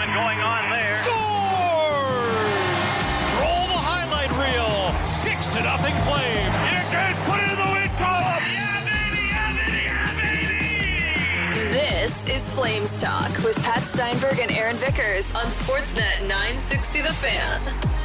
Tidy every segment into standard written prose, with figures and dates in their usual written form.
movement going on there. Scores! Roll the highlight reel. 6-0 Flame. Here goes, put it in the win column. Yeah, baby, yeah, baby, yeah, baby. This is Flames Talk with Pat Steinberg and Aaron Vickers on Sportsnet 960 The Fan.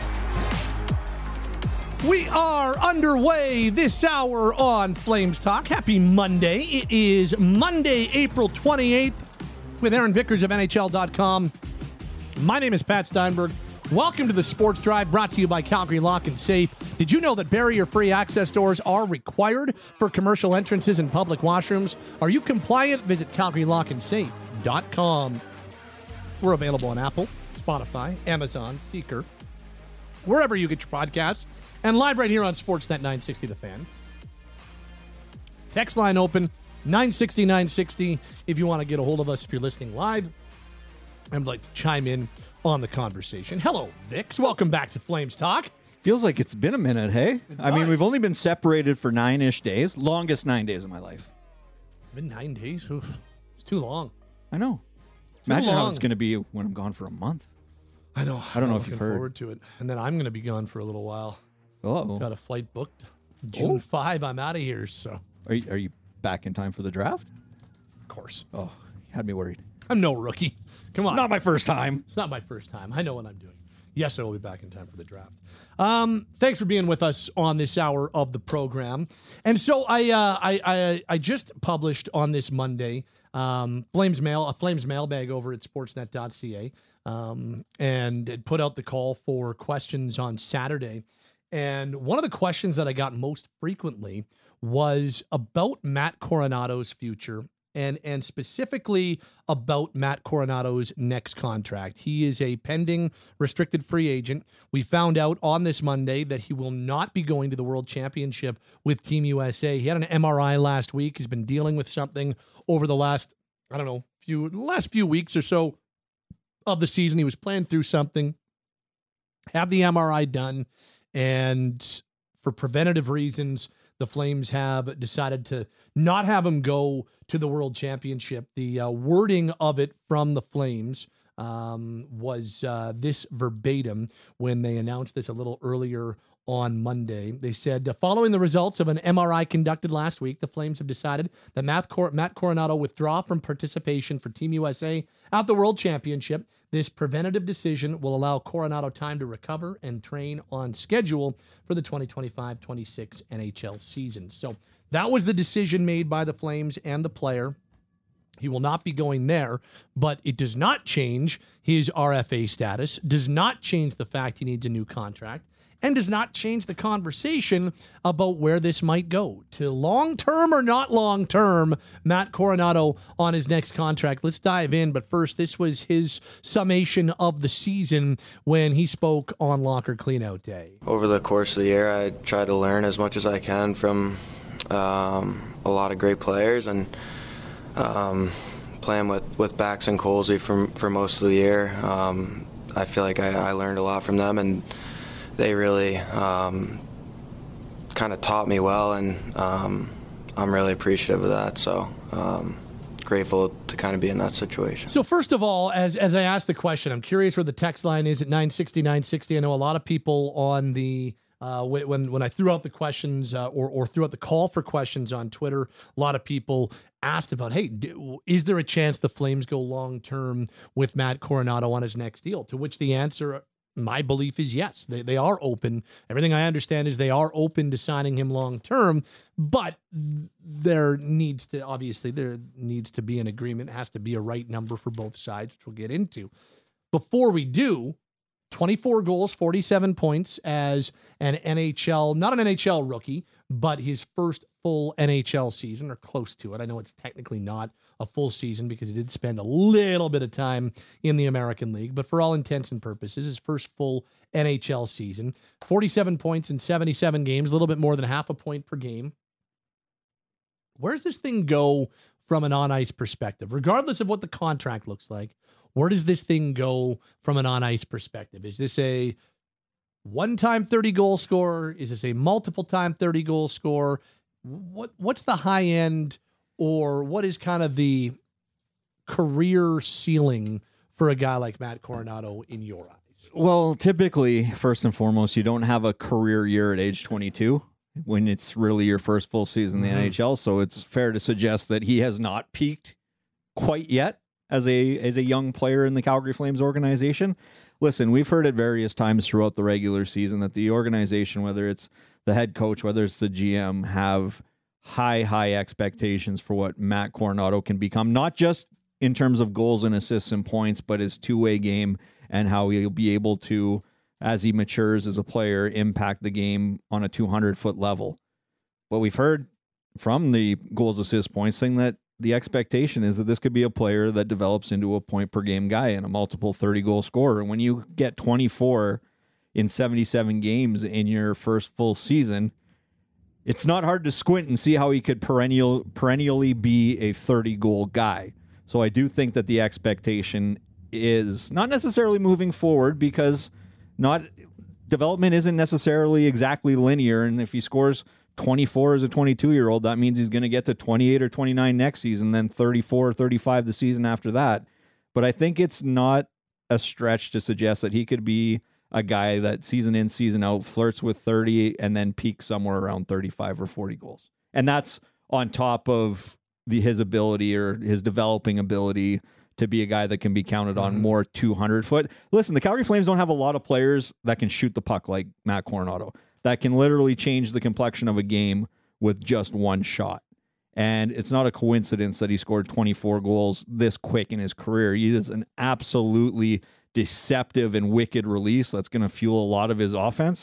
We are underway this hour on Flames Talk. Happy Monday. It is Monday, April 28th with Aaron Vickers of NHL.com. My name is Pat Steinberg. Welcome to the Sports Drive, brought to you by Calgary Lock and Safe. Did you know that barrier-free access doors are required for commercial entrances and public washrooms? Are you compliant? Visit CalgaryLockandSafe.com. We're available on Apple, Spotify, Amazon, Seeker, wherever you get your podcasts. And live right here on Sportsnet 960 The Fan. Text line open, 960-960, if you want to get a hold of us if you're listening live. I'd like to chime in on the conversation. Hello, Vix. Welcome back to Flames Talk. Feels like it's been a minute, hey? I mean, we've only been separated for 9-ish days. Longest 9 days of my life. Been 9 days? Oof. It's too long. I know. Imagine how it's going to be when I'm gone for a month. I know. I don't know if you've heard. Forward to it. And then I'm going to be gone for a little while. Oh, got a flight booked. June 5, I'm out of here. So, are you back in time for the draft? Of course. Oh, you had me worried. I'm no rookie. Come on. Not my first time. It's not my first time. I know what I'm doing. Yes, I will be back in time for the draft. Thanks for being with us on this hour of the program. And so I just published on this Monday a Flames mailbag over at sportsnet.ca and it put out the call for questions on Saturday. And one of the questions that I got most frequently was about Matt Coronado's future and specifically about Matt Coronado's next contract. He is a pending restricted free agent. We found out on this Monday that he will not be going to the World Championship with Team USA. He had an MRI last week. He's been dealing with something over the last, last few weeks or so of the season. He was playing through something, had the MRI done, and for preventative reasons, the Flames have decided to not have him go to the World Championship. The wording of it from the Flames was this verbatim when they announced this a little earlier on Monday. They said, following the results of an MRI conducted last week, the Flames have decided that Matt Coronado withdraw from participation for Team USA at the World Championship. This preventative decision will allow Coronado time to recover and train on schedule for the 2025-26 NHL season. So that was the decision made by the Flames and the player. He will not be going there, but it does not change his RFA status, does not change the fact he needs a new contract, and does not change the conversation about where this might go. To long-term or not long-term, Matt Coronado on his next contract. Let's dive in, but first, this was his summation of the season when he spoke on Locker Cleanout Day. Over the course of the year, I try to learn as much as I can from a lot of great players, and playing with Bax and Colsey for most of the year. I feel like I learned a lot from them, and they really kind of taught me well, and I'm really appreciative of that. So grateful to kind of be in that situation. So first of all, as I asked the question, I'm curious where the text line is at 960-960. I know a lot of people on the when I threw out the questions or threw out the call for questions on Twitter, a lot of people asked about, hey, is there a chance the Flames go long-term with Matt Coronado on his next deal? To which the answer, my belief is yes. They are open. Everything I understand is they are open to signing him long-term, but there needs to be an agreement. It has to be a right number for both sides, which we'll get into. Before we do, 24 goals, 47 points as an NHL, not an NHL rookie, but his first full NHL season, or close to it. I know it's technically not a full season because he did spend a little bit of time in the American League, but for all intents and purposes, his first full NHL season, 47 points in 77 games, a little bit more than half a point per game. Where does this thing go from an on-ice perspective? Regardless of what the contract looks like, where does this thing go from an on-ice perspective? Is this a one-time 30-goal scorer? Is this a multiple-time 30-goal scorer? What's the high end, or what is kind of the career ceiling for a guy like Matt Coronato in your eyes? Well, typically, first and foremost, you don't have a career year at age 22 when it's really your first full season in the NHL. So it's fair to suggest that he has not peaked quite yet as a young player in the Calgary Flames organization. Listen, we've heard at various times throughout the regular season that the organization, whether it's the head coach, whether it's the GM, have high expectations for what Matt Coronato can become, not just in terms of goals and assists and points, but his two-way game and how he'll be able to, as he matures as a player, impact the game on a 200-foot level. But we've heard from the goals, assists, points thing that the expectation is that this could be a player that develops into a point-per-game guy and a multiple 30-goal scorer. And when you get 24 in 77 games in your first full season, it's not hard to squint and see how he could perennially be a 30-goal guy. So I do think that the expectation is not necessarily moving forward, because development isn't necessarily exactly linear. And if he scores 24 as a 22-year-old, that means he's going to get to 28 or 29 next season, then 34 or 35 the season after that. But I think it's not a stretch to suggest that he could be a guy that season in, season out flirts with 30 and then peaks somewhere around 35 or 40 goals. And that's on top of his ability or his developing ability to be a guy that can be counted on more 200-foot. Listen, the Calgary Flames don't have a lot of players that can shoot the puck like Matt Coronato, that can literally change the complexion of a game with just one shot. And it's not a coincidence that he scored 24 goals this quick in his career. He is an absolutely deceptive and wicked release that's going to fuel a lot of his offense.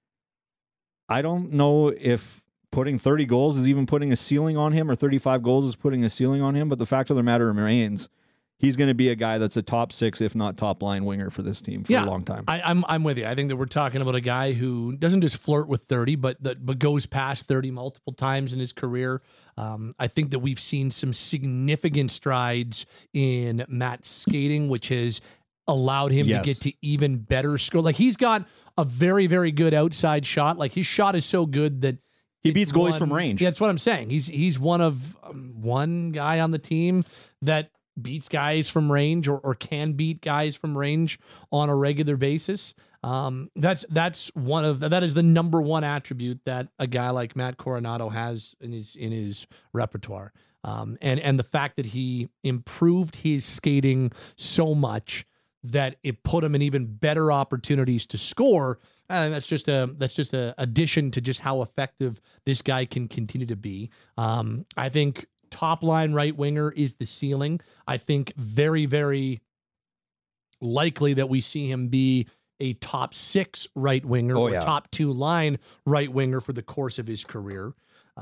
I don't know if putting 30 goals is even putting a ceiling on him, or 35 goals is putting a ceiling on him, but the fact of the matter remains, he's going to be a guy that's a top 6, if not top line winger for this team for a long time. I'm with you. I think that we're talking about a guy who doesn't just flirt with 30, but goes past 30 multiple times in his career. I think that we've seen some significant strides in Matt's skating, which has allowed him to get to even better score. Like, he's got a very, very good outside shot. Like, his shot is so good that he beats goalies from range. Yeah, that's what I'm saying. He's one of one guy on the team that beats guys from range, or can beat guys from range on a regular basis. That is the number one attribute that a guy like Matt Coronato has in his repertoire. And the fact that he improved his skating so much that it put him in even better opportunities to score. And that's just a addition to just how effective this guy can continue to be. I think top line right winger is the ceiling. I think very, very likely that we see him be a top 6 right winger or top 2 line right winger for the course of his career.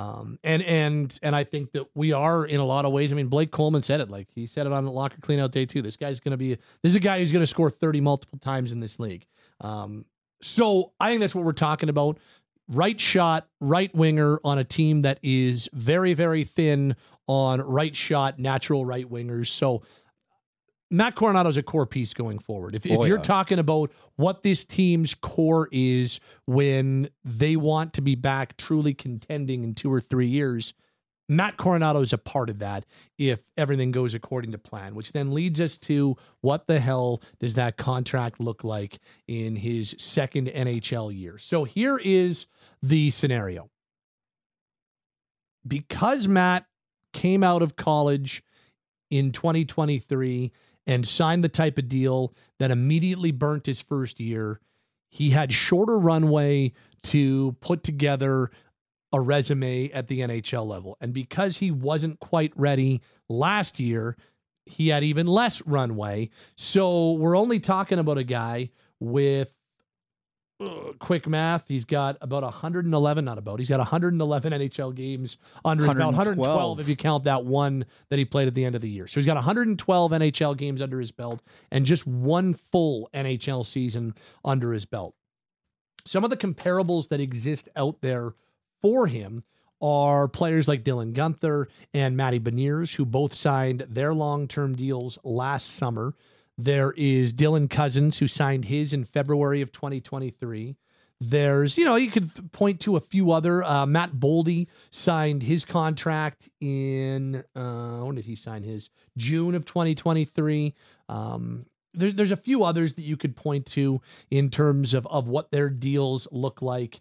And I think that we are in a lot of ways. I mean, Blake Coleman said it, like he said it on Locker Cleanout Day too. This is a guy who's going to score 30 multiple times in this league. So I think that's what we're talking about. Right shot, right winger on a team that is very, very thin on right shot, natural right wingers. So Matt Coronato is a core piece going forward. If you're talking about what this team's core is when they want to be back truly contending in 2 or 3 years, Matt Coronato is a part of that if everything goes according to plan, which then leads us to what the hell does that contract look like in his second NHL year? So here is the scenario. Because Matt came out of college in 2023 and signed the type of deal that immediately burnt his first year, he had shorter runway to put together a resume at the NHL level. And because he wasn't quite ready last year, he had even less runway. So we're only talking about a guy with quick math. He's got about 111, he's got 111 NHL games under his belt, 112 if you count that one that he played at the end of the year. So he's got 112 NHL games under his belt and just one full NHL season under his belt. Some of the comparables that exist out there for him are players like Dylan Guenther and Matty Beniers, who both signed their long-term deals last summer. There is Dylan Cousins, who signed his in February of 2023. There's, you could point to a few other. Matt Boldy signed his contract in, when did he sign his? June of 2023. there's a few others that you could point to in terms of what their deals look like.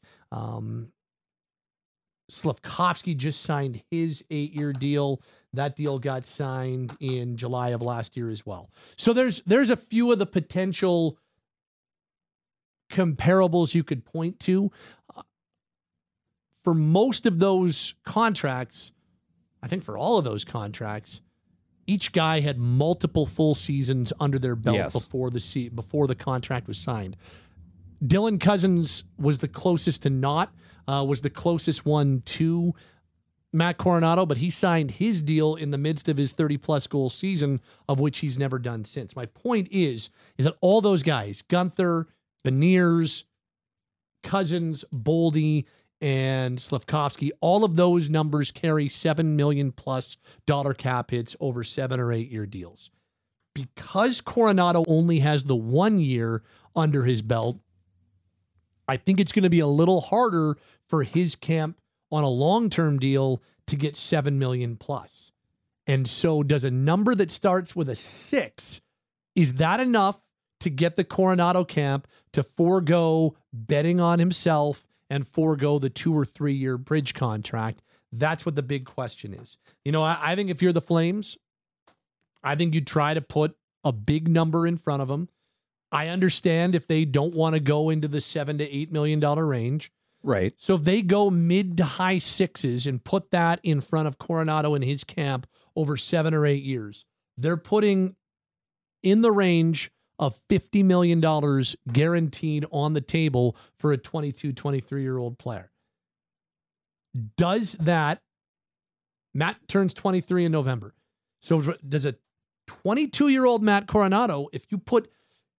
Slavkovsky just signed his 8-year deal. That deal got signed in July of last year as well. So there's a few of the potential comparables you could point to. For most of those contracts, I think for all of those contracts, each guy had multiple full seasons under their belt before the contract was signed. Dylan Cousins was the closest to not, was the closest one to Matt Coronado, but he signed his deal in the midst of his 30-plus goal season, of which he's never done since. My point is that all those guys, Gunther, Beniers, Cousins, Boldy, and Slavkovsky, all of those numbers carry $7 million plus cap hits over 7 or 8 year deals. Because Coronado only has the 1 year under his belt, I think it's going to be a little harder for his camp on a long-term deal to get $7 million plus. And so does a number that starts with a 6, is that enough to get the Coronado camp to forego betting on himself and forego the 2 or 3 year bridge contract? That's what the big question is. You know, I think if you're the Flames, I think you try to put a big number in front of them. I understand if they don't want to go into the $7 to $8 million range. Right. So if they go mid to high 6s and put that in front of Coronado and his camp over 7 or 8 years, they're putting in the range of $50 million guaranteed on the table for a 22, 23-year-old player. Does that, Matt turns 23 in November. So does a 22-year-old Matt Coronado, if you put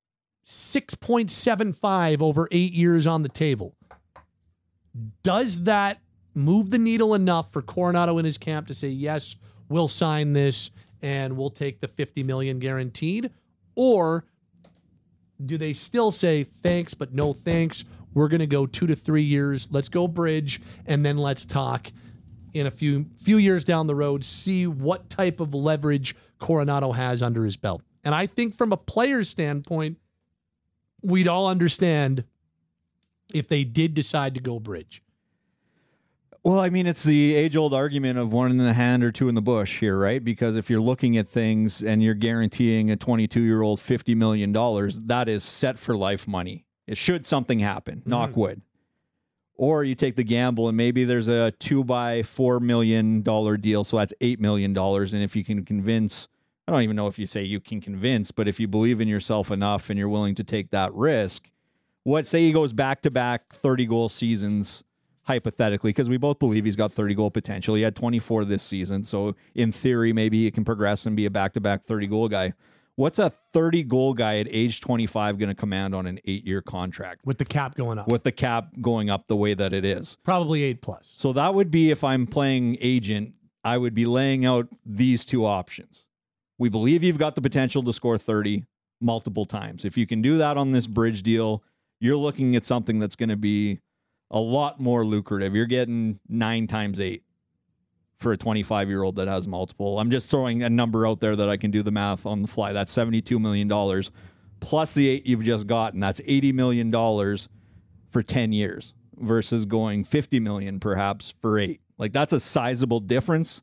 6.75 over 8 years on the table, does that move the needle enough for Coronado and his camp to say, yes, we'll sign this and we'll take the $50 million guaranteed? Or do they still say, thanks, but no thanks? We're going to go 2 to 3 years. Let's go bridge, and then let's talk in a few years down the road, see what type of leverage Coronado has under his belt. And I think from a player's standpoint, we'd all understand if they did decide to go bridge. Well, I mean, it's the age-old argument of 1 in the hand or 2 in the bush here, right? Because if you're looking at things and you're guaranteeing a 22-year-old $50 million, that is set for life money. It should something happen, knock wood. Or you take the gamble and maybe there's a 2 by $4 million deal, so that's $8 million. And if you can convince, I don't even know if you say you can convince, but if you believe in yourself enough and you're willing to take that risk, say he goes back-to-back 30-goal seasons, hypothetically, because we both believe he's got 30-goal potential. He had 24 this season, so in theory, maybe he can progress and be a back-to-back 30-goal guy. What's a 30-goal guy at age 25 going to command on an 8-year contract? With the cap going up. With the cap going up the way that it is. Probably 8 plus. So that would be, if I'm playing agent, I would be laying out these two options. We believe you've got the potential to score 30 multiple times. If you can do that on this bridge deal, you're looking at something that's going to be a lot more lucrative. You're getting 9 times 8 for a 25-year-old that has multiple. I'm just throwing a number out there that I can do the math on the fly. That's $72 million plus the 8 you've just gotten. That's $80 million for 10 years versus going $50 million perhaps for 8. Like, that's a sizable difference.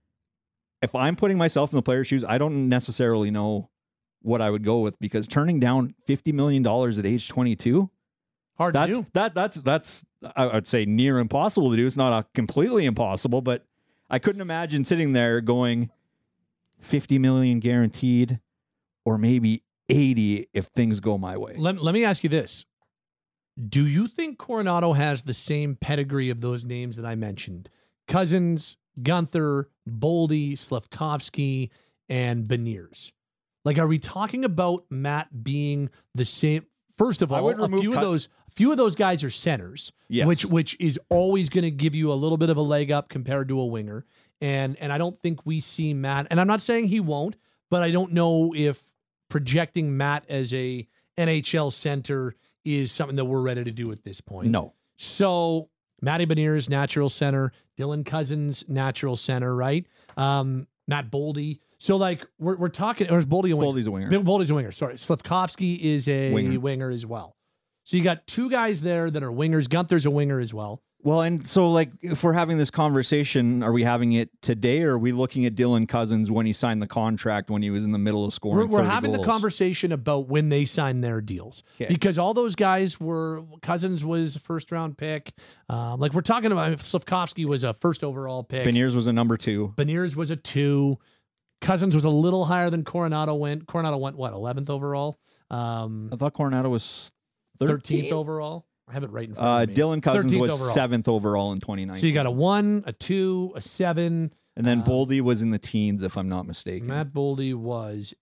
If I'm putting myself in the player's shoes, I don't necessarily know what I would go with, because turning down $50 million at age 22, hard to do. That's I would say near impossible to do. It's not a completely impossible, but I couldn't imagine sitting there going $50 million guaranteed, or maybe 80 if things go my way. Let me ask you this. Do you think Coronado has the same pedigree of those names that I mentioned? Cousins, Gunther, Boldy, Slavkovsky, and Beniers. Like, are we talking about Matt being the same? First of all, a few of those guys are centers, yes, which is always going to give you a little bit of a leg up compared to a winger. And I don't think we see Matt, and I'm not saying he won't, but I don't know if projecting Matt as a NHL center is something that we're ready to do at this point. No. So Matty Beniers, natural center. Dylan Cousins, natural center, right? Matt Boldy. So like we're talking, or is Boldy a winger? Boldy's a winger. Boldy's a winger. Sorry, Slafkovsky is a winger as well. So you got two guys there that are wingers. Gunther's a winger as well. Well, and so like if we're having this conversation, are we having it today, or are we looking at Dylan Cousins when he signed the contract when he was in the middle of scoring? We're 30 having goals? the conversation about when they signed their deals, because all those guys were. Cousins was a first round pick. Like we're talking about, Slafkovsky was a first overall pick. Beniers was a number 2. Beniers was a 2. Cousins was a little higher than Coronado went. Coronado went what, 11th overall? I thought Coronado was 13th overall. I have it right in front of me. Dylan Cousins was overall. 7th overall in 2019. So you got a 1, a 2, a 7. And then Boldy was in the teens, if I'm not mistaken. Matt Boldy was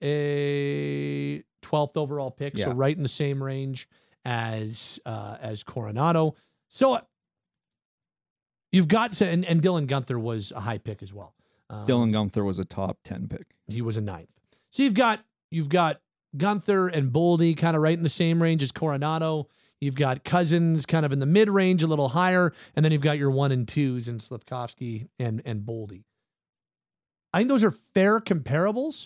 a 12th overall pick, so right in the same range as Coronado. So you've got, and Dylan Gunther was a high pick as well. Dylan Gunther was a top 10 pick. He was a 9th. So you've got Gunther and Boldy kind of right in the same range as Coronado. You've got Cousins kind of in the mid-range, a little higher, and then you've got your 1 and 2s in Slafkovsky and Boldy. I think those are fair comparables.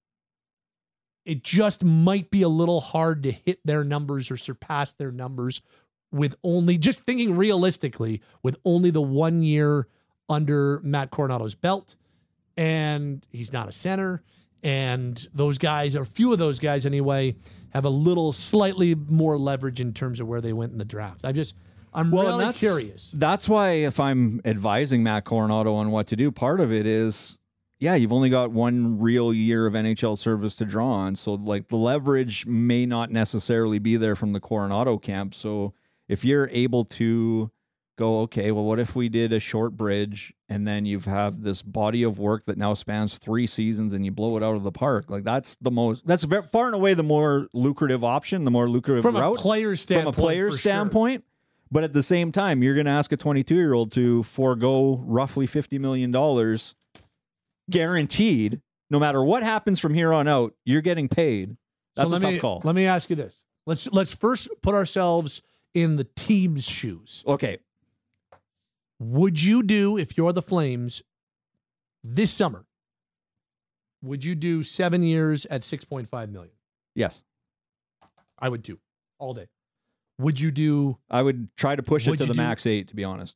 It just might be a little hard to hit their numbers or surpass their numbers with only, just thinking realistically, with only the 1 year under Matt Coronado's belt, and he's not a center. And those guys, or a few of those guys anyway, have a little slightly more leverage in terms of where they went in the draft. I'm really curious. That's why if I'm advising Matt Coronado on what to do, part of it is, you've only got 1 real year of NHL service to draw on. So like the leverage may not necessarily be there from the Coronado camp. So if you're able to go, okay, well, what if we did a short bridge and then you have this body of work that now spans 3 seasons and you blow it out of the park? Like that's far and away the more lucrative option, the more lucrative from route. A player's standpoint, from a player's standpoint. Sure. But at the same time, you're going to ask a 22-year-old to forego roughly $50 million guaranteed. No matter what happens from here on out, you're getting paid. That's a tough call. Let me ask you this. Let's first put ourselves in the team's shoes. Okay. Would you do, if you're the Flames, this summer, would you do 7 years at $6.5 million? Yes. I would too, all day. Would you do... I would try to push it to the max 8, to be honest.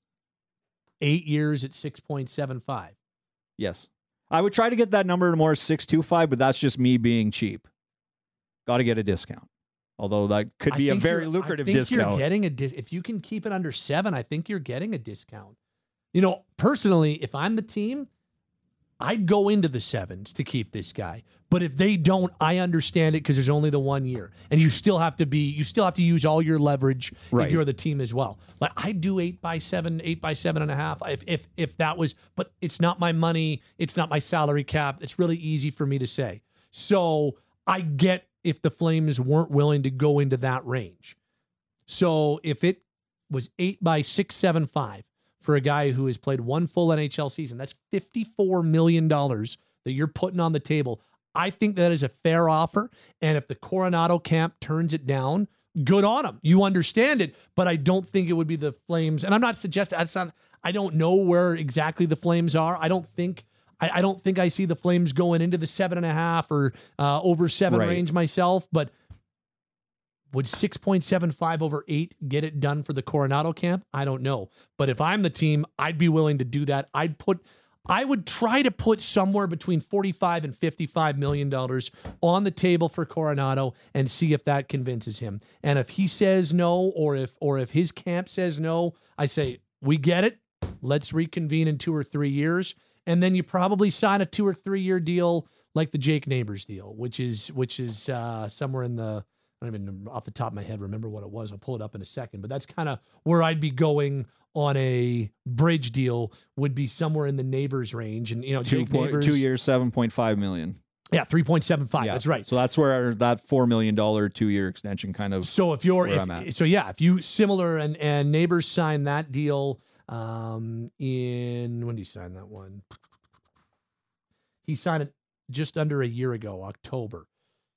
8 years at 6.75? Yes. I would try to get that number to more 6.25, but that's just me being cheap. Got to get a discount. Although that could be a very lucrative discount. You're getting if you can keep it under 7, I think you're getting a discount. Personally, if I'm the team, I'd go into the 7s to keep this guy. But if they don't, I understand it because there's only the 1 year, and you still have to use all your leverage if you're the team as well. Like I'd do 8 by 7, 8 by 7.5 if that was, but it's not my money, it's not my salary cap. It's really easy for me to say. So I get if the Flames weren't willing to go into that range. So if it was 8 by 6.75 for a guy who has played 1 full NHL season, that's $54 million that you're putting on the table. I think that is a fair offer. And if the Coronado camp turns it down, good on them. You understand it, but I don't think it would be the Flames. And I'm not suggesting, I don't know where exactly the Flames are. I don't think I see the Flames going into the 7.5 or over 7 range myself, but would 6.75 over 8 get it done for the Coronado camp? I don't know. But if I'm the team, I'd be willing to do that. I would try to put somewhere between $45 and $55 million on the table for Coronado and see if that convinces him. And if he says no, or if his camp says no, I say, we get it. Let's reconvene in 2 or 3 years. And then you probably sign a 2 or 3 year deal like the Jake Neighbors deal, which is somewhere in the, I don't even off the top of my head remember what it was. I'll pull it up in a second, but that's kind of where I'd be going on a bridge deal, would be somewhere in the Neighbors range. And, Jake Neighbors, 2 years, $7.5 million. Yeah, 3.75. Yeah. That's right. So that's where that $4 million 2-year extension kind of. So if you similar and Neighbors sign that deal, when did he sign that one? He signed it just under a year ago, October.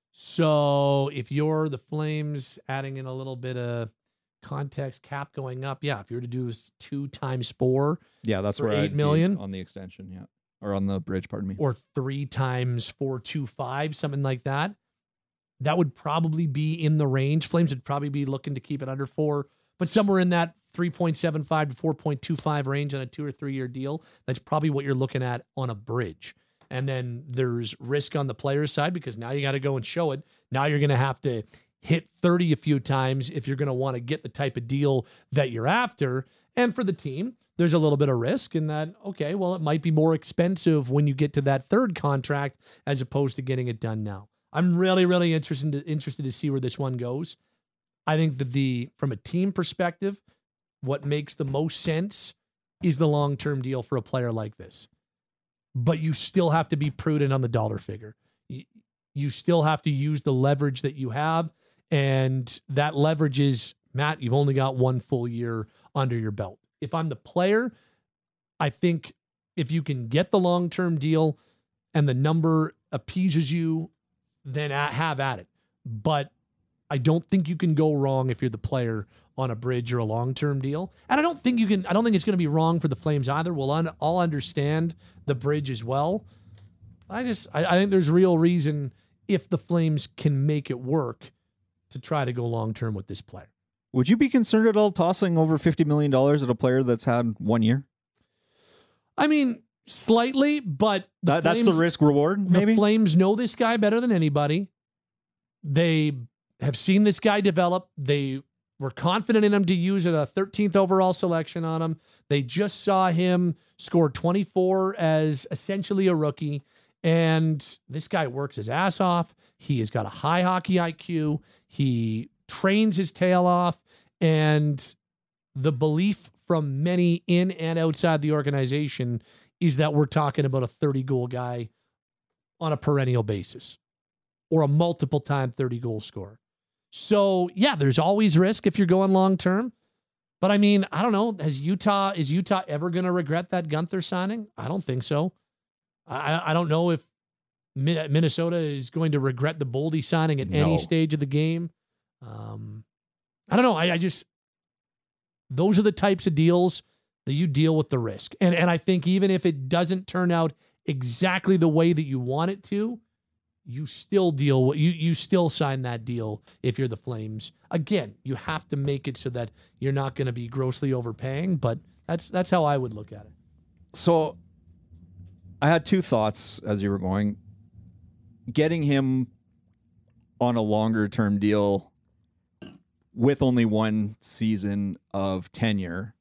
So if you're the Flames, adding in a little bit of context, cap going up, if you're to do 2 times 4, that's for where $8 million on the extension. Yeah. or on the bridge, pardon me. or 3 times 4.25, something like that. That would probably be in the range. Flames would probably be looking to keep it under 4, but somewhere in that 3.75 to 4.25 range on a 2 or 3 year deal. That's probably what you're looking at on a bridge. And then there's risk on the player's side because now you got to go and show it. Now you're going to have to hit 30 a few times if you're going to want to get the type of deal that you're after. And for the team, there's a little bit of risk in that, okay, well, it might be more expensive when you get to that third contract as opposed to getting it done now. I'm really, really interested to see where this one goes. I think that from a team perspective, what makes the most sense is the long-term deal for a player like this. But you still have to be prudent on the dollar figure. You still have to use the leverage that you have. And that leverage is, Matt, you've only got 1 full year under your belt. If I'm the player, I think if you can get the long-term deal and the number appeases you, then have at it. But I don't think you can go wrong if you're the player on a bridge or a long-term deal. And I don't think it's going to be wrong for the Flames either. We'll all understand the bridge as well. I think there's real reason if the Flames can make it work to try to go long-term with this player. Would you be concerned at all tossing over $50 million at a player that's had 1 year? I mean, slightly, but that's the risk reward, maybe? The Flames know this guy better than anybody. They have seen this guy develop. They were confident in him to use a 13th overall selection on him. They just saw him score 24 as essentially a rookie. And this guy works his ass off. He has got a high hockey IQ. He trains his tail off. And the belief from many in and outside the organization is that we're talking about a 30-goal guy on a perennial basis or a multiple-time 30-goal scorer. So, yeah, there's always risk if you're going long-term. But, I mean, I don't know. Is Utah ever going to regret that Gunther signing? I don't think so. I don't know if Minnesota is going to regret the Boldy signing at any stage of the game. I don't know. I just those are the types of deals that you deal with the risk. And I think even if it doesn't turn out exactly the way that you want it to, you still you still sign that deal if you're the Flames. Again, you have to make it so that you're not going to be grossly overpaying, but that's how I would look at it. So I had 2 thoughts as you were going. Getting him on a longer term deal with only 1 season of tenure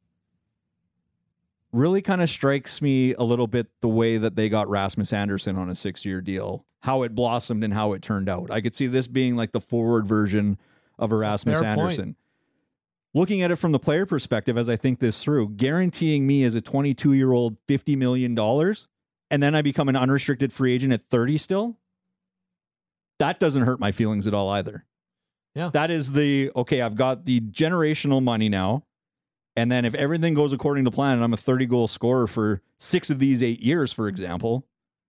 really kind of strikes me a little bit the way that they got Rasmus Andersson on a 6-year deal, how it blossomed and how it turned out. I could see this being like the forward version of Rasmus Andersson. Point. Looking at it from the player perspective, as I think this through, guaranteeing me as a 22-year-old $50 million, and then I become an unrestricted free agent at 30 still, that doesn't hurt my feelings at all either. Yeah. That is okay, I've got the generational money now. And then if everything goes according to plan and I'm a 30-goal scorer for 6 of these 8 years, for example,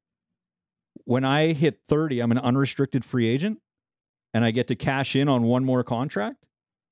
when I hit 30, I'm an unrestricted free agent and I get to cash in on 1 more contract.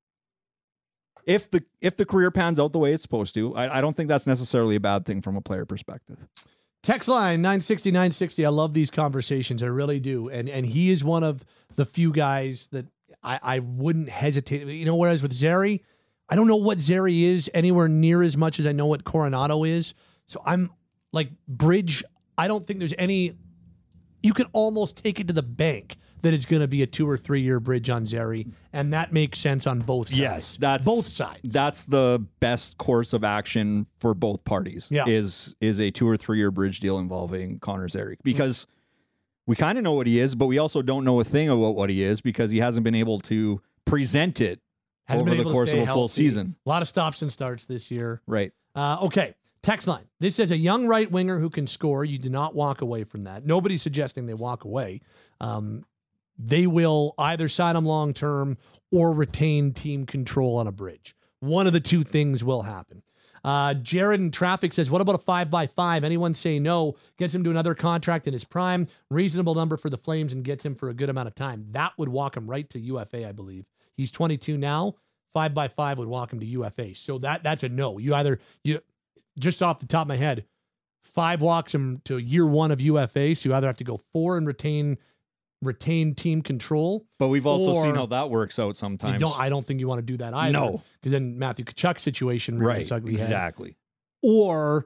If the career pans out the way it's supposed to, I don't think that's necessarily a bad thing from a player perspective. Text line 960-960. I love these conversations. I really do. And he is one of the few guys that I wouldn't hesitate. You know, whereas with Zary, I don't know what Zary is anywhere near as much as I know what Coronado is. So I'm like bridge. I don't think there's any. You can almost take it to the bank that it's going to be a 2 or 3 year bridge on Zary, and that makes sense on both sides. Yes, that's both sides. That's the best course of action for both parties. Yeah. is a 2 or 3 year bridge deal involving Connor Zary, because we kind of know what he is, but we also don't know a thing about what he is because he hasn't been able to present it over the course of a full season. A lot of stops and starts this year. Right. Okay. Text line. This says a young right winger who can score. You do not walk away from that. Nobody's suggesting they walk away. They will either sign him long term or retain team control on a bridge. One of the 2 things will happen. Jared in traffic says, what about a 5x5? Anyone say no? Gets him to another contract in his prime. Reasonable number for the Flames and gets him for a good amount of time. That would walk him right to UFA, I believe. He's 22 now. 5x5 would walk him to UFA. So that's a no. You just off the top of my head, 5 walks him to year 1 of UFA, so you either have to go 4 and retain team control. But we've also or seen how that works out sometimes. I don't think you want to do that either. No. Because then Matthew Tkachuk's situation rears its ugly head. Exactly. Or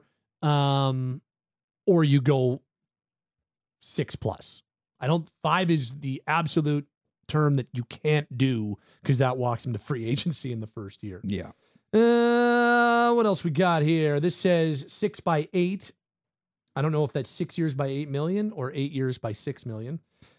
you go 6+. 5 is the absolute term that you can't do because that walks him to free agency in the first year. Yeah. What else we got here? This says 6 by 8. I don't know if that's 6 years by $8 million or 8 years by $6 million.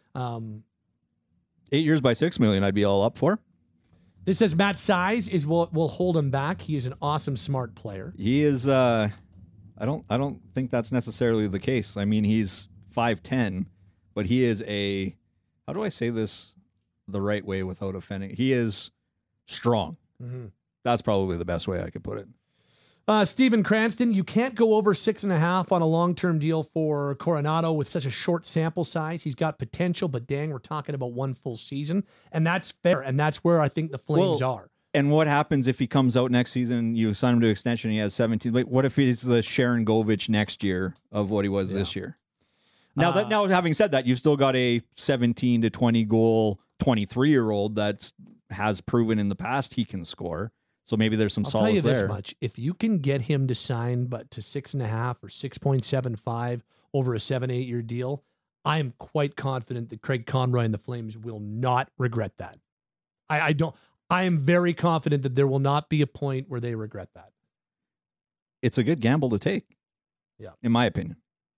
8 years by $6 million, I'd be all up for. This says Matt Size is will hold him back. He is an awesome, smart player. He is. I don't think that's necessarily the case. I mean, he's 5'10", but he is a. How do I say this the right way without offending? He is strong. Mm-hmm. That's probably the best way I could put it. Stephen Cranston, you can't go over 6.5 on a long-term deal for Coronado with such a short sample size. He's got potential, but dang, we're talking about 1 full season, and that's fair, and that's where I think the Flames are. And what happens if he comes out next season, you sign him to extension, he has 17? Like, what if he's the Sharon Govich next year of what he was this year? Now, having said that, you've still got a 17 to 20 goal 23-year-old that has proven in the past he can score. So maybe there's some solace there. I'll tell you this much. If you can get him to sign to 6.5 or 6.75 over a 7-8 year deal, I am quite confident that Craig Conroy and the Flames will not regret that. I am very confident that there will not be a point where they regret that. It's a good gamble to take. Yeah. In my opinion.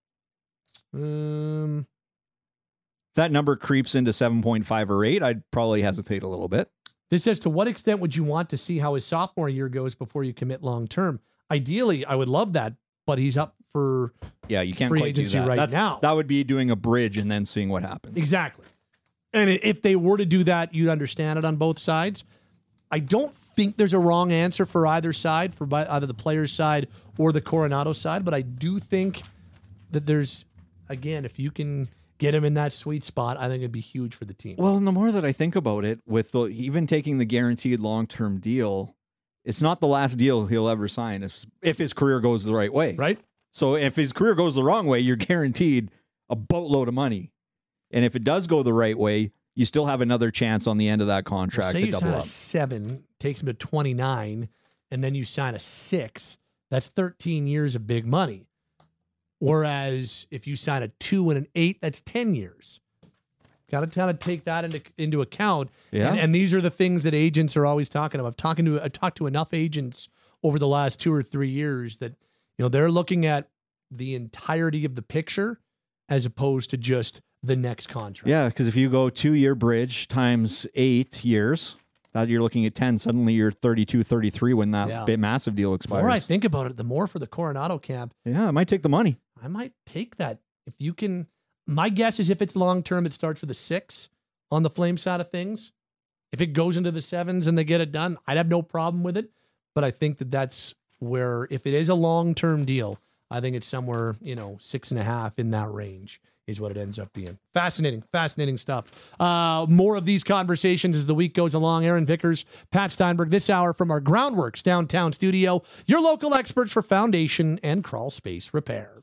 That number creeps into 7.5 or 8, I'd probably hesitate a little bit. This says, to what extent would you want to see how his sophomore year goes before you commit long term? Ideally, I would love that, but he's up for you can't free quite agency do that. now. That would be doing a bridge and then seeing what happens. Exactly. And if they were to do that, you'd understand it on both sides. I don't think there's a wrong answer for either side, for either the player's side or the Coronado side, but I do think that there's, again, if you can get him in that sweet spot, I think it'd be huge for the team. Well, and the more that I think about it, with even taking the guaranteed long-term deal, it's not the last deal he'll ever sign if his career goes the right way. Right? So if his career goes the wrong way, you're guaranteed a boatload of money. And if it does go the right way, you still have another chance on the end of that contract to double up. Say you sign a 7, takes him to 29, and then you sign a 6, that's 13 years of big money. Whereas if you sign a 2 and an 8, that's 10 years. Got to kind of take that into account. Yeah. And these are the things that agents are always talking about. I've talked to enough agents over the last 2 or 3 years that they're looking at the entirety of the picture as opposed to just the next contract. Yeah, because if you go 2-year bridge times 8 years, that you're looking at 10. Suddenly you're 32, 33 when that big massive deal expires. The more I think about it, the more for the Coronado camp. Yeah, I might take the money. I might take that. If you can, my guess is if it's long-term, it starts with a 6 on the Flame side of things. If it goes into the 7s and they get it done, I'd have no problem with it. But I think that's where, if it is a long-term deal, I think it's somewhere, 6.5 in that range is what it ends up being. Fascinating stuff. More of these conversations as the week goes along. Aaron Vickers, Pat Steinberg, this hour from our Groundworks downtown studio, your local experts for foundation and crawl space repair.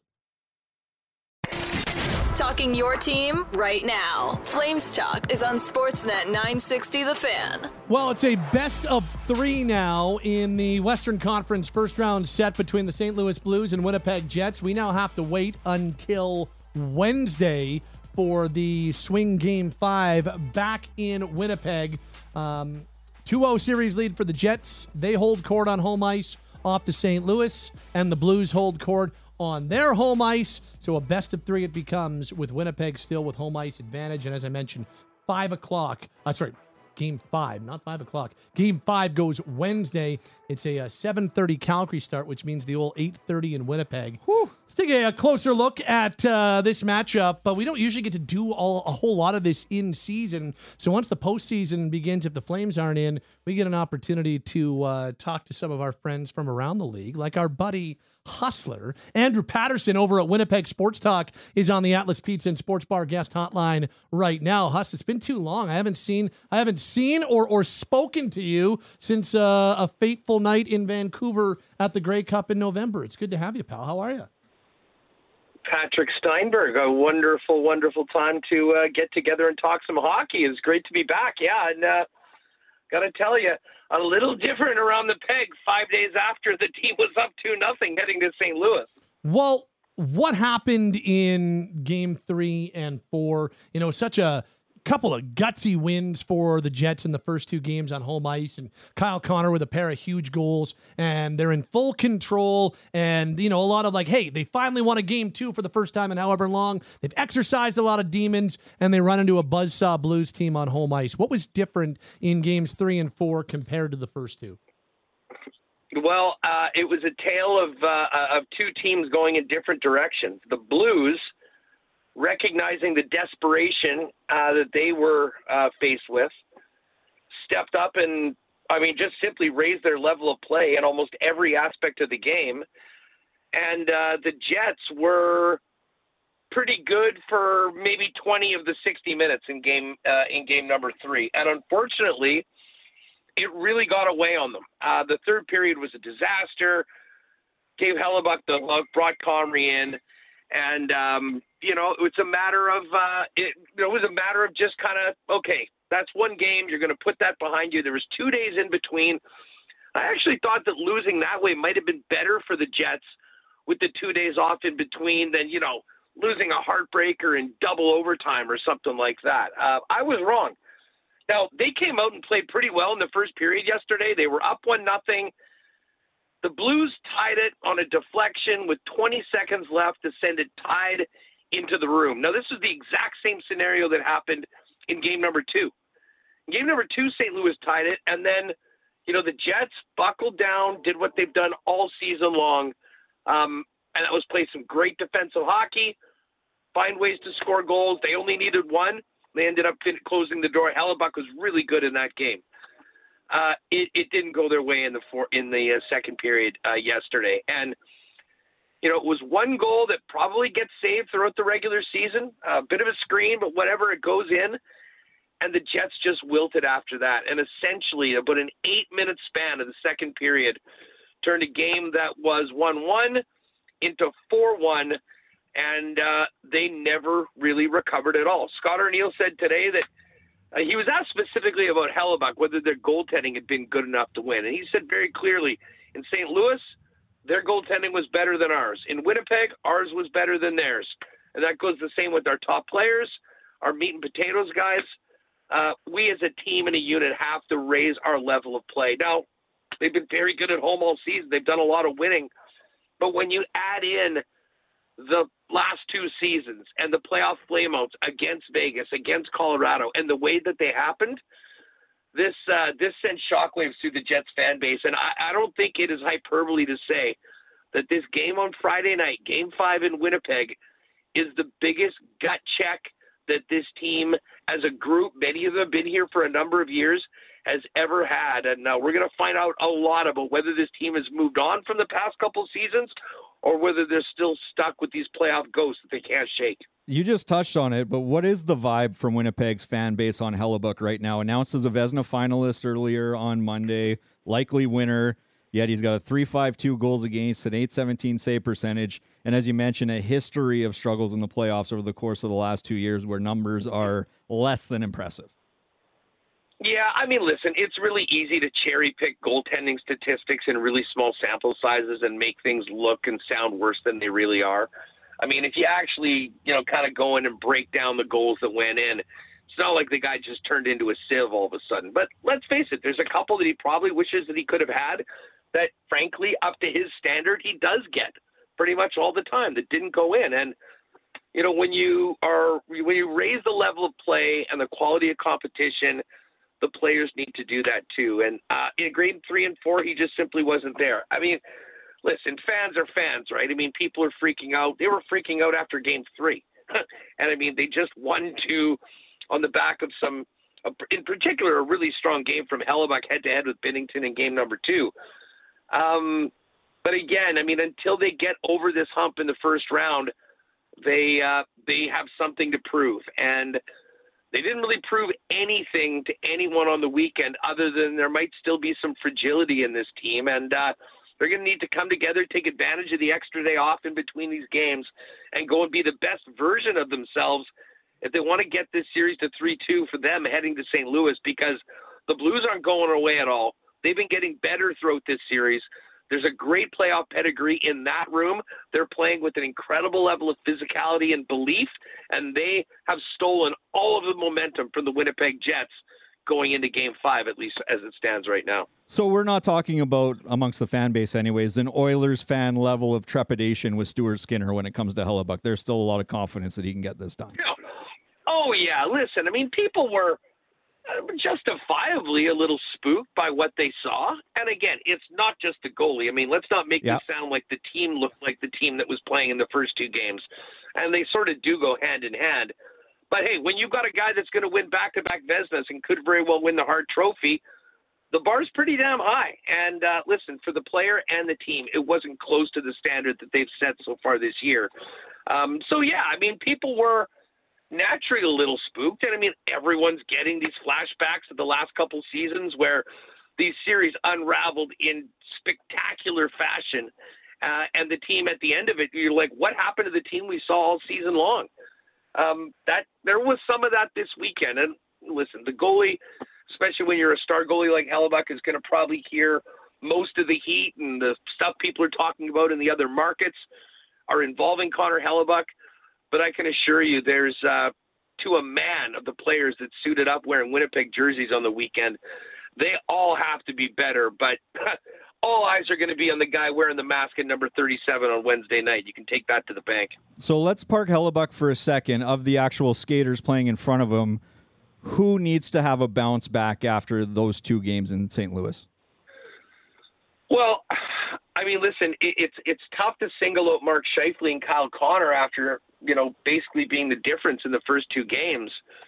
Talking your team right now. Flames Talk is on Sportsnet 960 The Fan. Well, it's a best of 3 now in the Western Conference first round set between the St. Louis Blues and Winnipeg Jets. We now have to wait until Wednesday for the swing game 5 back in Winnipeg. 2-0 series lead for the Jets. They hold court on home ice off to St. Louis, and the Blues hold court on their home ice. So a best of 3 it becomes, with Winnipeg still with home ice advantage. And as I mentioned, 5 o'clock. Game 5, not 5 o'clock. Game 5 goes Wednesday. It's a 7:30 Calgary start, which means the old 8:30 in Winnipeg. Whew. Let's take a closer look at this matchup, but we don't usually get to do a whole lot of this in season. So once the postseason begins, if the Flames aren't in, we get an opportunity to talk to some of our friends from around the league, like our buddy Hustler. Andrew Patterson over at Winnipeg Sports Talk is on the Atlas Pizza and Sports Bar guest hotline right now. Huss, it's been too long. I haven't seen or spoken to you since a fateful night in Vancouver at the Grey Cup in November. It's good to have you, pal. How are you? Patrick Steinberg. A wonderful, wonderful time to get together and talk some hockey. It's great to be back. Yeah, and got to tell you, a little different around the peg 5 days after the team was up 2-0 heading to St. Louis. Well, what happened in game 3 and 4? You know, such a couple of gutsy wins for the Jets in the first 2 games on home ice, and Kyle Connor with a pair of huge goals, and they're in full control, and, you know, a lot of like, hey, they finally won a game 2 for the first time in however long. They've exercised a lot of demons, and they run into a buzzsaw Blues team on home ice. What was different in games 3 and 4 compared to the first 2? Well, it was a tale of 2 teams going in different directions. The Blues, recognizing the desperation that they were faced with, stepped up and, just simply raised their level of play in almost every aspect of the game. And the Jets were pretty good for maybe 20 of the 60 minutes in game number 3. And unfortunately, it really got away on them. The third period was a disaster. Gave Hellebuck the look, brought Comrie in, and it's a matter of it was a matter of just kind of, okay, that's one game. You're going to put that behind you. There was 2 days in between. I actually thought that losing that way might have been better for the Jets with the 2 days off in between than losing a heartbreaker in double overtime or something like that. I was wrong. Now, they came out and played pretty well in the first period yesterday. They were up 1-0. The Blues tied it on a deflection with 20 seconds left to send it tied into the room. Now, this is the exact same scenario that happened in game number 2. In game number 2, St. Louis tied it, and then, the Jets buckled down, did what they've done all season long, and that was play some great defensive hockey, find ways to score goals. They only needed 1. They ended up closing the door. Hellebuck was really good in that game. It didn't go their way in the second period yesterday, and it was 1 goal that probably gets saved throughout the regular season. A bit of a screen, but whatever, it goes in, and the Jets just wilted after that. And essentially, about an 8-minute span of the second period turned a game that was 1-1 into 4-1. And they never really recovered at all. Scott Arniel said today that he was asked specifically about Hellebuck, whether their goaltending had been good enough to win. And he said very clearly, in St. Louis, their goaltending was better than ours. In Winnipeg, ours was better than theirs. And that goes the same with our top players, our meat and potatoes guys. We as a team and a unit have to raise our level of play. Now, they've been very good at home all season. They've done a lot of winning. But when you add in the last 2 seasons and the playoff flameouts against Vegas, against Colorado, and the way that they happened, this sent shockwaves through the Jets fan base. And I don't think it is hyperbole to say that this game on Friday night, Game 5 in Winnipeg, is the biggest gut check that this team as a group, many of them have been here for a number of years, has ever had. And we're going to find out a lot about whether this team has moved on from the past couple seasons or whether they're still stuck with these playoff ghosts that they can't shake. You just touched on it, but what is the vibe from Winnipeg's fan base on Hellebuck right now? Announced as a Vezina finalist earlier on Monday, likely winner, yet he's got a 3.52 goals against, an 8.17 save percentage, and as you mentioned, a history of struggles in the playoffs over the course of the last 2 years where numbers are less than impressive. Yeah, listen, it's really easy to cherry-pick goaltending statistics in really small sample sizes and make things look and sound worse than they really are. If you actually, kind of go in and break down the goals that went in, it's not like the guy just turned into a sieve all of a sudden. But let's face it, there's a couple that he probably wishes that he could have had that, frankly, up to his standard, he does get pretty much all the time that didn't go in. And, when you raise the level of play and the quality of competition, the players need to do that too. And in grade 3 and 4, he just simply wasn't there. Listen, fans are fans, right? People are freaking out. They were freaking out after game 3. And they just won 2 on the back of some, in particular, a really strong game from Hellebuck head-to-head with Binnington in game number 2. But again, until they get over this hump in the first round, they have something to prove. And they didn't really prove anything to anyone on the weekend other than there might still be some fragility in this team. And They're going to need to come together, take advantage of the extra day off in between these games, and go and be the best version of themselves if they want to get this series to 3-2 for them heading to St. Louis, because the Blues aren't going away at all. They've been getting better throughout this series. There's a great playoff pedigree in that room. They're playing with an incredible level of physicality and belief, and they have stolen all of the momentum from the Winnipeg Jets going into Game 5, at least as it stands right now. So we're not talking about, amongst the fan base anyways, an Oilers fan level of trepidation with Stuart Skinner when it comes to Hellebuyck. There's still a lot of confidence that he can get this done. Oh, yeah. Listen, I mean, people were justifiably a little spooked by what they saw. And again, it's not just the goalie. I mean, let's not make it sound like the team looked like the team that was playing in the first two games. And they sort of do go hand in hand. But hey, when you've got a guy that's going to win back-to-back Vezinas and could very well win the Hart Trophy, the bar's pretty damn high. And listen, for the player and the team, it wasn't close to the standard that they've set so far this year. So yeah, I mean, people were naturally a little spooked. And I mean, everyone's getting these flashbacks of the last couple seasons where these series unraveled in spectacular fashion. And the team at the end of it, you're like, what happened to the team we saw all season long? That there was some of that this weekend. And listen, the goalie, especially when you're a star goalie like Hellebuyck, is going to probably hear most of the heat, and the stuff people are talking about in the other markets are involving Connor Hellebuyck. But I can assure you there's, to a man, of the players that suited up wearing Winnipeg jerseys on the weekend, they all have to be better. But all eyes are going to be on the guy wearing the mask at number 37 on Wednesday night. You can take that to the bank. So let's park Hellebuyck for a second. Of the actual skaters playing in front of him, who needs to have a bounce back after those two games in St. Louis? Well, I mean, listen, it's tough to single out Mark Scheifele and Kyle Connor after, basically being the difference in the first two games.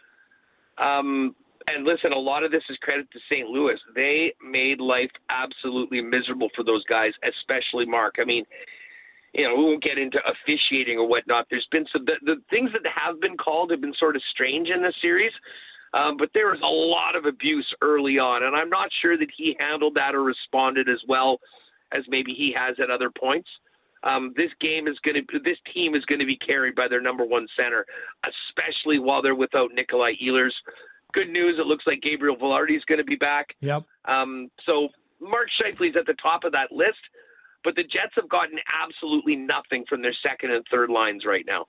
And listen, a lot of this is credit to St. Louis. They made life absolutely miserable for those guys, especially Mark. I mean, we won't get into officiating or whatnot. There's been the things that have been called have been sort of strange in this series. But there was a lot of abuse early on, and I'm not sure that he handled that or responded as well as maybe he has at other points. This team is going to be carried by their number one center, especially while they're without Nikolai Ehlers. Good news, it looks like Gabriel Velarde is going to be back. Yep. So Mark Scheifele's at the top of that list, but the Jets have gotten absolutely nothing from their second and third lines right now.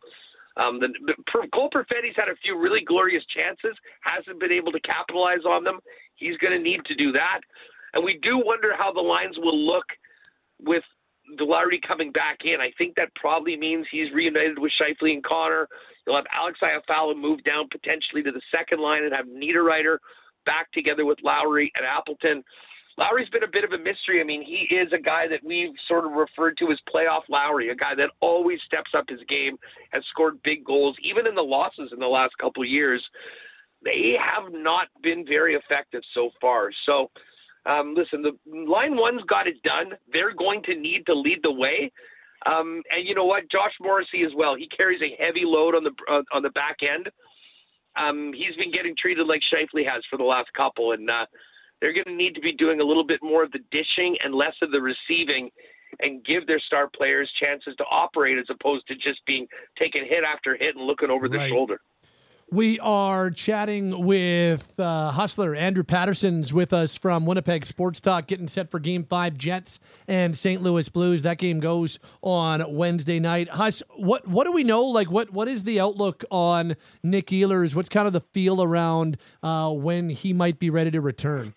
Cole Perfetti's had a few really glorious chances, hasn't been able to capitalize on them. He's going to need to do that. And we do wonder how the lines will look with Velarde coming back in. I think that probably means he's reunited with Scheifele and Connor. You'll have Alex Iafallo move down potentially to the second line and have Niederreiter back together with Lowry and Appleton. Lowry's been a bit of a mystery. I mean, he is a guy that we've sort of referred to as playoff Lowry, a guy that always steps up his game, has scored big goals, even in the losses in the last couple of years. They have not been very effective so far. So, listen, the line one's got it done. They're going to need to lead the way. And you know what? Josh Morrissey as well. He carries a heavy load on the back end. He's been getting treated like Scheifele has for the last couple, and they're going to need to be doing a little bit more of the dishing and less of the receiving and give their star players chances to operate as opposed to just being taking hit after hit and looking over their shoulder. We are chatting with Hustler. Andrew Patterson's with us from Winnipeg Sports Talk, getting set for Game 5, Jets and St. Louis Blues. That game goes on Wednesday night. Huss, what do we know? Like, what is the outlook on Nick Ehlers? What's kind of the feel around when he might be ready to return?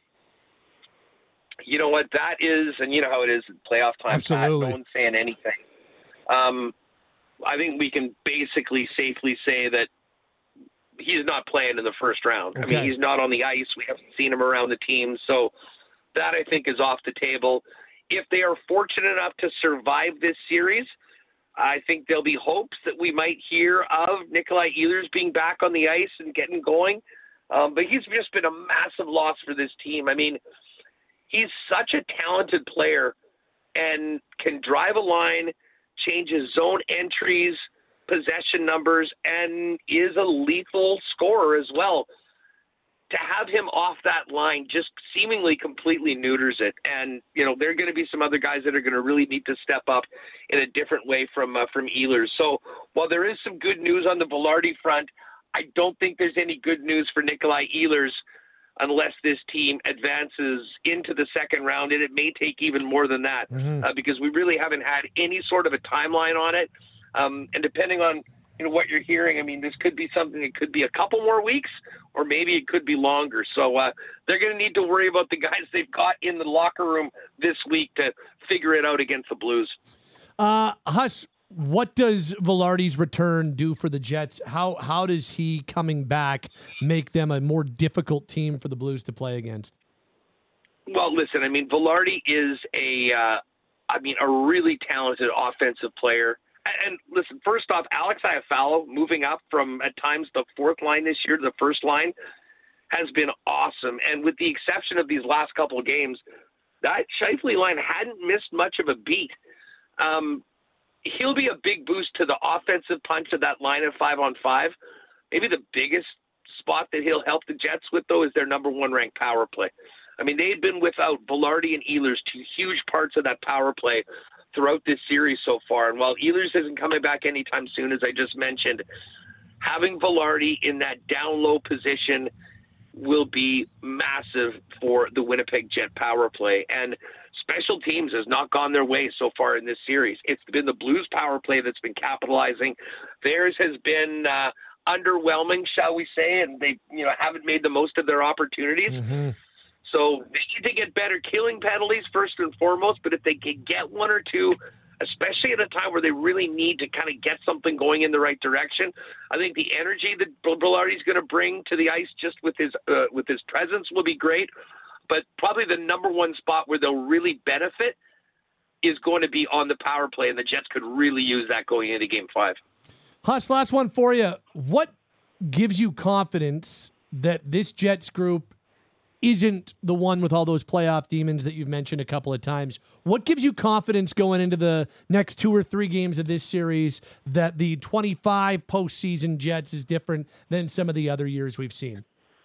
You know what that is, and you know how it is at playoff time. Absolutely. No one's saying anything. I think we can basically safely say that he's not playing in the first round. Okay. I mean, he's not on the ice. We haven't seen him around the team. So that, I think, is off the table. If they are fortunate enough to survive this series, I think there'll be hopes that we might hear of Nikolai Ehlers being back on the ice and getting going. But he's just been a massive loss for this team. I mean, he's such a talented player and can drive a line, changes zone entries, possession numbers, and is a lethal scorer as well. to have him off that line just seemingly completely neuters it. And, there are going to be some other guys that are going to really need to step up in a different way from Ehlers. So while there is some good news on the Velarde front, I don't think there's any good news for Nikolai Ehlers unless this team advances into the second round. And it may take even more than that because we really haven't had any sort of a timeline on it. And depending on what you're hearing, I mean, this could be something that could be a couple more weeks, or maybe it could be longer. So they're going to need to worry about the guys they've got in the locker room this week to figure it out against the Blues. Huss, what does Velarde's return do for the Jets? How does he coming back make them a more difficult team for the Blues to play against? Well, listen, I mean, Velarde is a really talented offensive player. And listen, first off, Alex Iafallo moving up from at times the fourth line this year to the first line has been awesome. And with the exception of these last couple of games, that Scheifele line hadn't missed much of a beat. He'll be a big boost to the offensive punch of that line at 5-on-5. Maybe the biggest spot that he'll help the Jets with, though, is their number one ranked power play. I mean, they had been without Velarde and Ehlers, two huge parts of that power play throughout this series so far. And while Ehlers isn't coming back anytime soon, as I just mentioned, having Velarde in that down low position will be massive for the Winnipeg Jet power play. And special teams has not gone their way so far in this series. It's been the Blues power play that's been capitalizing. Theirs has been underwhelming, shall we say, and they haven't made the most of their opportunities. Mm-hmm. So they need to get better killing penalties first and foremost, but if they can get one or two, especially at a time where they really need to kind of get something going in the right direction, I think the energy that Velarde's going to bring to the ice just with his presence will be great. But probably the number one spot where they'll really benefit is going to be on the power play, and the Jets could really use that going into Game 5. Huss, last one for you. What gives you confidence that this Jets group isn't the one with all those playoff demons that you've mentioned a couple of times? What gives you confidence going into the next 2 or 3 games of this series that the 25 postseason Jets is different than some of the other years we've seen?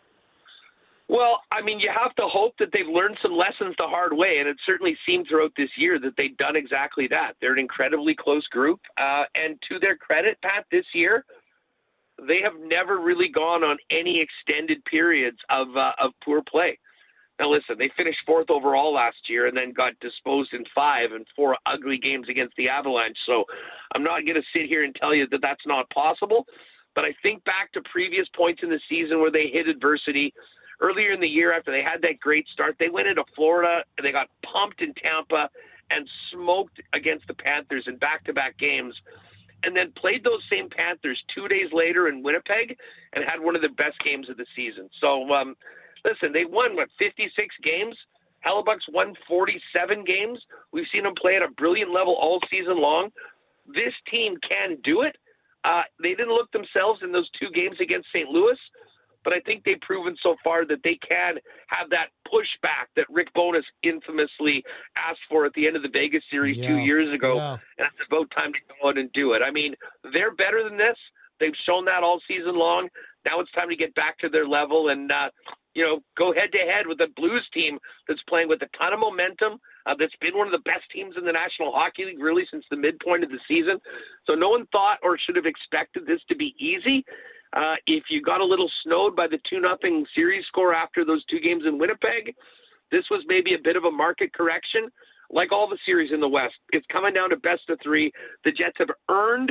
Well, I mean, you have to hope that they've learned some lessons the hard way, and it certainly seemed throughout this year that they've done exactly that. They're an incredibly close group, and to their credit, Pat, this year, they have never really gone on any extended periods of poor play. Now, listen, they finished 4th overall last year and then got disposed in 5 and 4 ugly games against the Avalanche. So I'm not going to sit here and tell you that that's not possible, but I think back to previous points in the season where they hit adversity. Earlier in the year, after they had that great start, they went into Florida and they got pumped in Tampa and smoked against the Panthers in back-to-back games, and then played those same Panthers 2 days later in Winnipeg and had one of the best games of the season. So, listen, they won, 56 games? Hellebuck's won 47 games. We've seen them play at a brilliant level all season long. This team can do it. They didn't look themselves in those 2 games against St. Louis, but I think they've proven so far that they can have that pushback that Rick Bowness infamously asked for at the end of the Vegas series 2 years ago. Yeah. And it's about time to go out and do it. I mean, they're better than this. They've shown that all season long. Now it's time to get back to their level and, go head-to-head with a Blues team that's playing with a ton of momentum, that's been one of the best teams in the National Hockey League really since the midpoint of the season. So no one thought or should have expected this to be easy. If you got a little snowed by the 2-0 series score after those 2 games in Winnipeg, this was maybe a bit of a market correction. Like all the series in the West, it's coming down to best of 3. The Jets have earned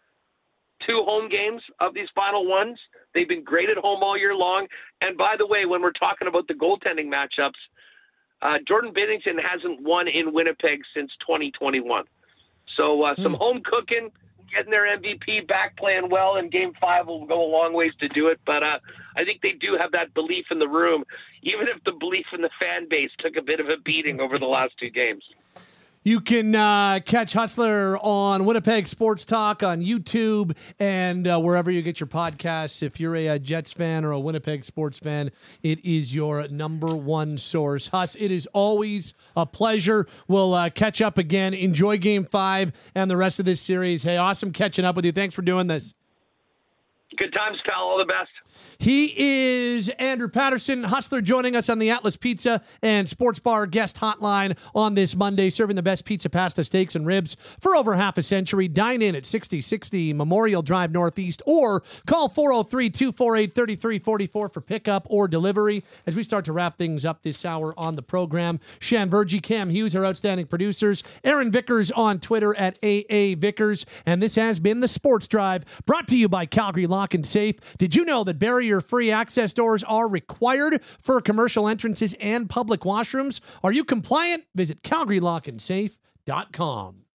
2 home games of these final ones. They've been great at home all year long. And by the way, when we're talking about the goaltending matchups, Jordan Binnington hasn't won in Winnipeg since 2021. So some home cooking, getting their MVP back, playing well in Game 5 will go a long ways to do it. But I think they do have that belief in the room, even if the belief in the fan base took a bit of a beating over the last 2 games. You can catch Hustler on Winnipeg Sports Talk on YouTube and wherever you get your podcasts. If you're a Jets fan or a Winnipeg sports fan, it is your number one source. Huss, it is always a pleasure. We'll catch up again. Enjoy Game 5 and the rest of this series. Hey, awesome catching up with you. Thanks for doing this. Good times, pal. All the best. He is Andrew Patterson, Hustler, joining us on the Atlas Pizza and Sports Bar guest hotline on this Monday, serving the best pizza, pasta, steaks, and ribs for over half a century. Dine in at 6060 Memorial Drive Northeast or call 403-248-3344 for pickup or delivery. As we start to wrap things up this hour on the program, Shan Vergy, Cam Hughes, our outstanding producers, Aaron Vickers on Twitter at AA Vickers, and this has been the Sports Drive, brought to you by Calgary Lock and Safe. Did you know that barrier-free access doors are required for commercial entrances and public washrooms? Are you compliant? Visit CalgaryLockandSafe.com.